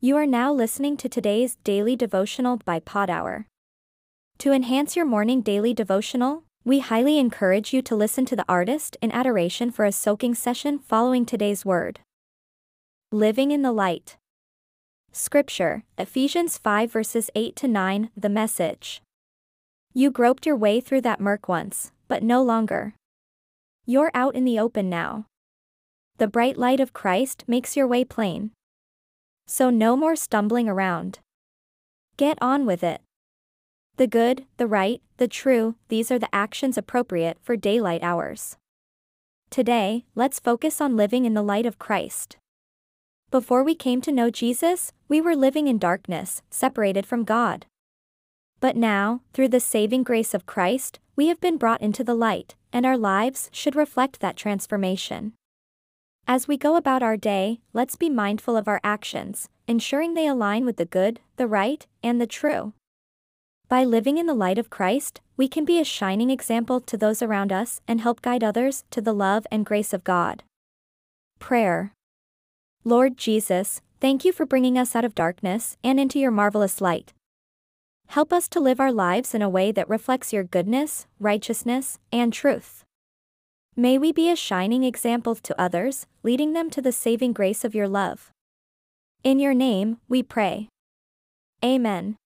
You are now listening to today's daily devotional by Pod Hour. To enhance your morning daily devotional, we highly encourage you to listen to the artist in adoration for a soaking session following today's word. Living in the light. Scripture, Ephesians 5 verses 8 to 9, the Message. You groped your way through that murk once, but no longer. You're out in the open now. The bright light of Christ makes your way plain. So no more stumbling around. Get on with it. The good, the right, the true, these are the actions appropriate for daylight hours. Today, let's focus on living in the light of Christ. Before we came to know Jesus, we were living in darkness, separated from God. But now, through the saving grace of Christ, we have been brought into the light, and our lives should reflect that transformation. As we go about our day, let's be mindful of our actions, ensuring they align with the good, the right, and the true. By living in the light of Christ, we can be a shining example to those around us and help guide others to the love and grace of God. Prayer. Lord Jesus, thank you for bringing us out of darkness and into your marvelous light. Help us to live our lives in a way that reflects your goodness, righteousness, and truth. May we be a shining example to others, leading them to the saving grace of your love. In your name, we pray. Amen.